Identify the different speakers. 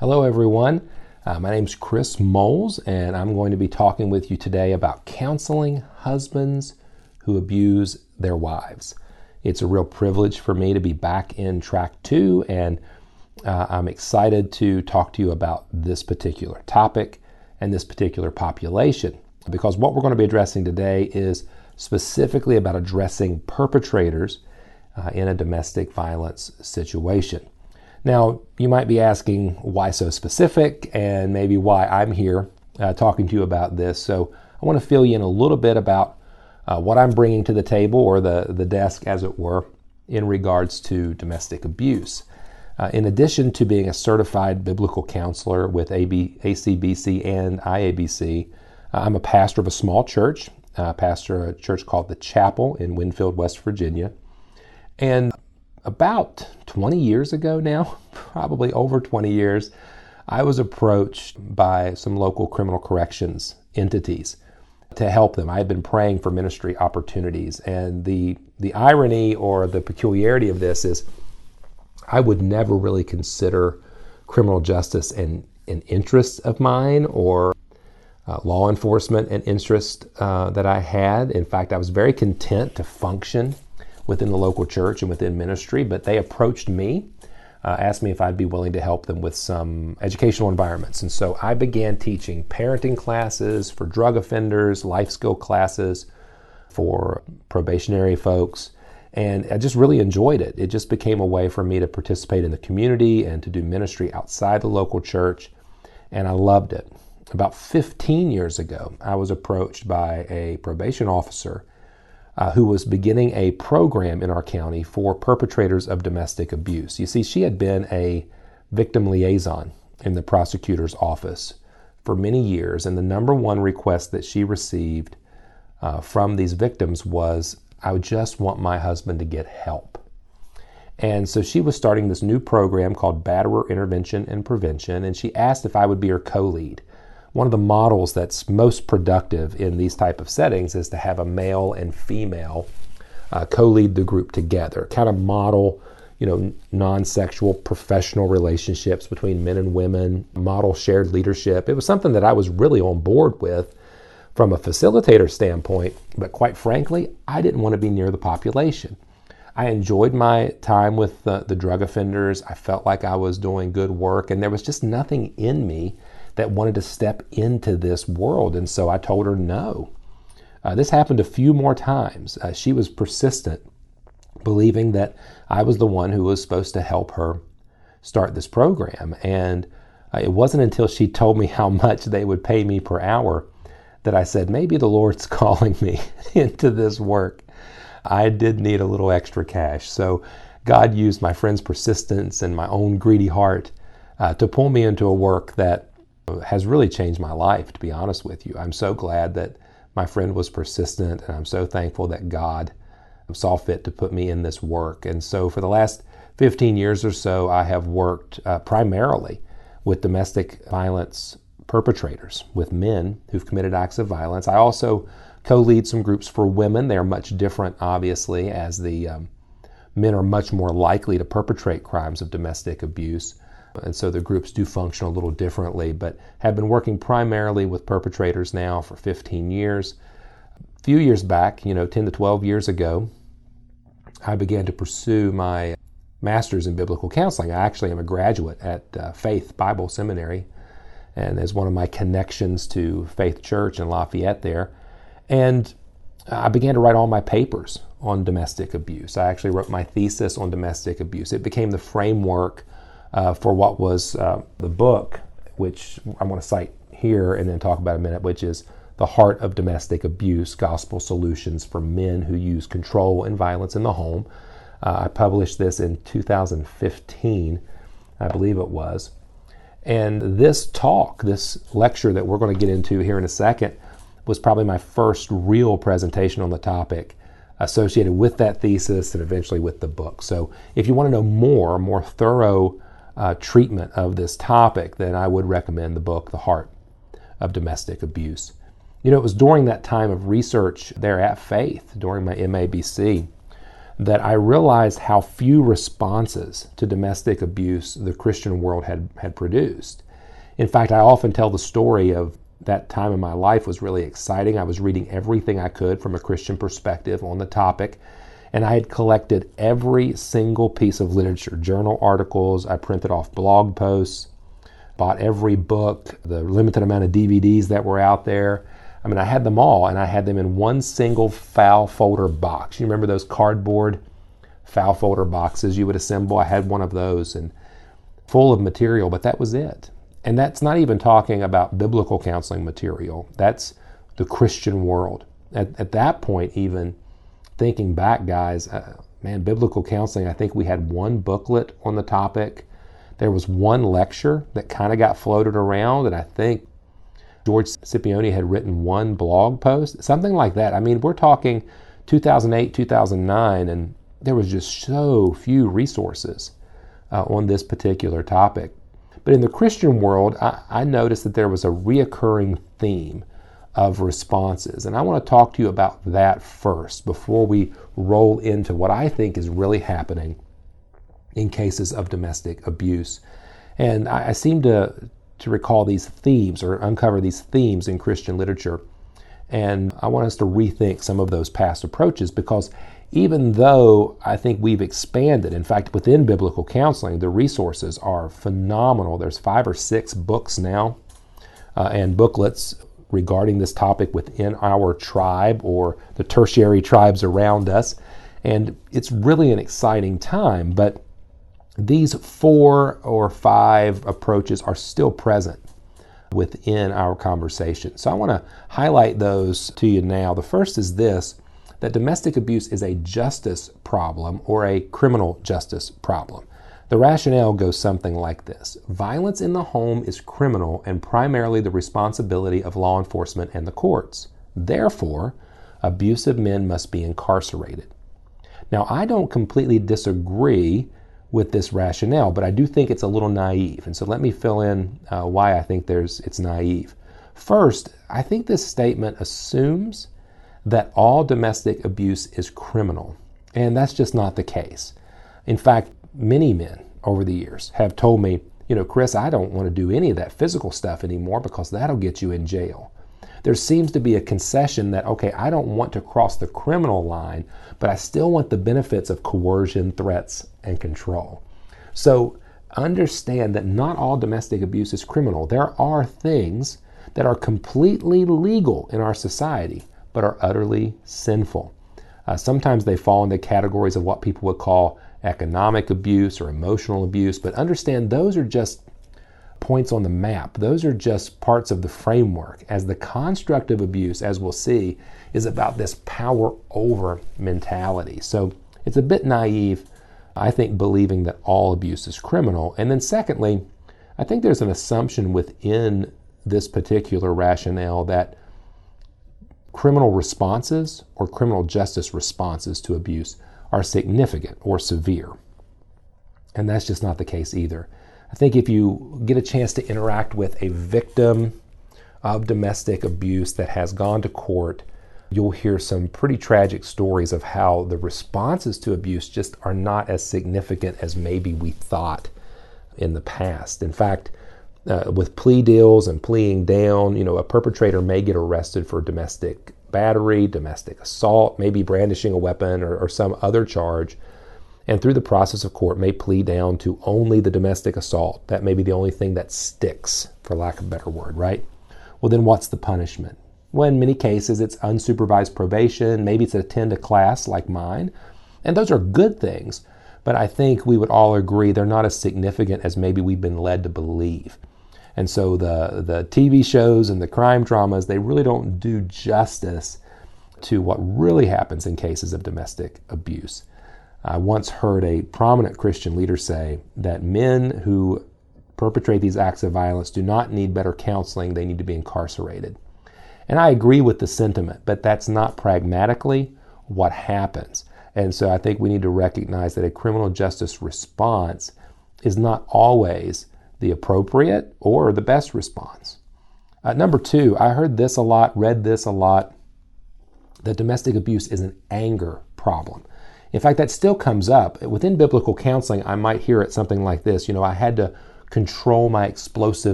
Speaker 1: Hello everyone, my name's Chris Moles and I'm going to be talking with you today about counseling husbands who abuse their wives. It's a real privilege for me to be back in track 2 and I'm excited to talk to you about this particular topic and this particular population, because what we're going to be addressing today is specifically about addressing perpetrators in a domestic violence situation. Now, you might be asking why so specific and maybe why I'm here talking to you about this. So I want to fill you in a little bit about what I'm bringing to the table, or the desk as it were, in regards to domestic abuse. In addition to being a certified biblical counselor with ACBC and IABC, I'm a pastor of a small church, pastor a church called The Chapel in Winfield, West Virginia. And about 20 years ago now, probably over 20 years, I was approached by some local criminal corrections entities to help them. I had been praying for ministry opportunities, and the irony or the peculiarity of this is I would never really consider criminal justice an interest of mine, or law enforcement an interest that I had. In fact, I was very content to function within the local church and within ministry, but they approached me, asked me if I'd be willing to help them with some educational environments. And so I began teaching parenting classes for drug offenders, life skill classes for probationary folks, and I just really enjoyed it. It just became a way for me to participate in the community and to do ministry outside the local church, and I loved it. About 15 years ago, I was approached by a probation officer who was beginning a program in our county for perpetrators of domestic abuse. You see, she had been a victim liaison in the prosecutor's office for many years, and the number one request that she received from these victims was, "I would just want my husband to get help." And so she was starting this new program called Batterer Intervention and Prevention, and she asked if I would be her co-lead. One of the models that's most productive in these type of settings is to have a male and female co-lead the group together, kind of model, non-sexual professional relationships between men and women, model shared leadership. It was something that I was really on board with from a facilitator standpoint, but quite frankly, I didn't want to be near the population. I enjoyed my time with the drug offenders. I felt like I was doing good work, and there was just nothing in me that wanted to step into this world. And so I told her no. This happened a few more times. She was persistent, believing that I was the one who was supposed to help her start this program. And it wasn't until she told me how much they would pay me per hour that I said, maybe the Lord's calling me into this work. I did need a little extra cash. So God used my friend's persistence and my own greedy heart to pull me into a work that has really changed my life, to be honest with you. I'm so glad that my friend was persistent, and I'm so thankful that God saw fit to put me in this work. And so for the last 15 years or so, I have worked primarily with domestic violence perpetrators, with men who've committed acts of violence. I also co-lead some groups for women. They're much different, obviously, as the men are much more likely to perpetrate crimes of domestic abuse. And so the groups do function a little differently, but have been working primarily with perpetrators now for 15 years. A few years back, 10 to 12 years ago, I began to pursue my master's in biblical counseling. I actually am a graduate at Faith Bible Seminary, and as one of my connections to Faith Church in Lafayette there. And I began to write all my papers on domestic abuse. I actually wrote my thesis on domestic abuse. It became the framework for what was the book, which I want to cite here and then talk about in a minute, which is The Heart of Domestic Abuse, Gospel Solutions for Men Who Use Control and Violence in the Home. I published this in 2015, I believe it was. And this lecture that we're going to get into here in a second, was probably my first real presentation on the topic associated with that thesis and eventually with the book. So if you want to know more thorough treatment of this topic, then I would recommend the book, The Heart of Domestic Abuse. It was during that time of research there at Faith, during my MABC, that I realized how few responses to domestic abuse the Christian world had produced. In fact, I often tell the story of that time in my life was really exciting. I was reading everything I could from a Christian perspective on the topic, and I had collected every single piece of literature, journal articles, I printed off blog posts, bought every book, the limited amount of DVDs that were out there. I mean, I had them all, and I had them in one single file folder box. You remember those cardboard file folder boxes you would assemble? I had one of those and full of material, but that was it. And that's not even talking about biblical counseling material. That's the Christian world. At that point, even thinking back, guys, biblical counseling, I think we had one booklet on the topic. There was one lecture that kind of got floated around, and I think George Scipione had written one blog post, something like that. I mean, we're talking 2008, 2009, and there was just so few resources on this particular topic. But in the Christian world, I noticed that there was a reoccurring theme of responses. And I want to talk to you about that first before we roll into what I think is really happening in cases of domestic abuse. And I seem to recall these themes or uncover these themes in Christian literature. And I want us to rethink some of those past approaches, because even though I think we've expanded, in fact, within biblical counseling, the resources are phenomenal. There's 5 or 6 books now and booklets regarding this topic within our tribe or the tertiary tribes around us. And it's really an exciting time, but these 4 or 5 approaches are still present within our conversation. So I want to highlight those to you now. The first is this, that domestic abuse is a justice problem or a criminal justice problem. The rationale goes something like this. Violence in the home is criminal and primarily the responsibility of law enforcement and the courts. Therefore, abusive men must be incarcerated. Now, I don't completely disagree with this rationale, but I do think it's a little naive. And so let me fill in why I think it's naive. First, I think this statement assumes that all domestic abuse is criminal, and that's just not the case. In fact, many men over the years have told me, Chris, I don't want to do any of that physical stuff anymore because that'll get you in jail. There seems to be a concession that, okay, I don't want to cross the criminal line, but I still want the benefits of coercion, threats, and control. So understand that not all domestic abuse is criminal. There are things that are completely legal in our society, but are utterly sinful. Sometimes they fall into categories of what people would call economic abuse or emotional abuse, but understand those are just points on the map. Those are just parts of the framework, as the construct of abuse, as we'll see, is about this power over mentality. So it's a bit naive, I think, believing that all abuse is criminal. And then secondly, I think there's an assumption within this particular rationale that criminal responses or criminal justice responses to abuse are significant or severe. And that's just not the case either. I think if you get a chance to interact with a victim of domestic abuse that has gone to court, you'll hear some pretty tragic stories of how the responses to abuse just are not as significant as maybe we thought in the past. In fact, with plea deals and pleading down, a perpetrator may get arrested for domestic battery, domestic assault, maybe brandishing a weapon or some other charge, and through the process of court may plead down to only the domestic assault. That may be the only thing that sticks, for lack of a better word, right? Well, then what's the punishment? Well, in many cases, it's unsupervised probation. Maybe it's attend a class like mine. And those are good things, but I think we would all agree they're not as significant as maybe we've been led to believe. And so the TV shows and the crime dramas, they really don't do justice to what really happens in cases of domestic abuse. I once heard a prominent Christian leader say that men who perpetrate these acts of violence do not need better counseling, they need to be incarcerated. And I agree with the sentiment, but that's not pragmatically what happens. And so I think we need to recognize that a criminal justice response is not always the appropriate or the best response. Number 2, I heard this a lot, read this a lot, that domestic abuse is an anger problem. In fact, that still comes up. Within biblical counseling, I might hear it something like this. I had to control my explosive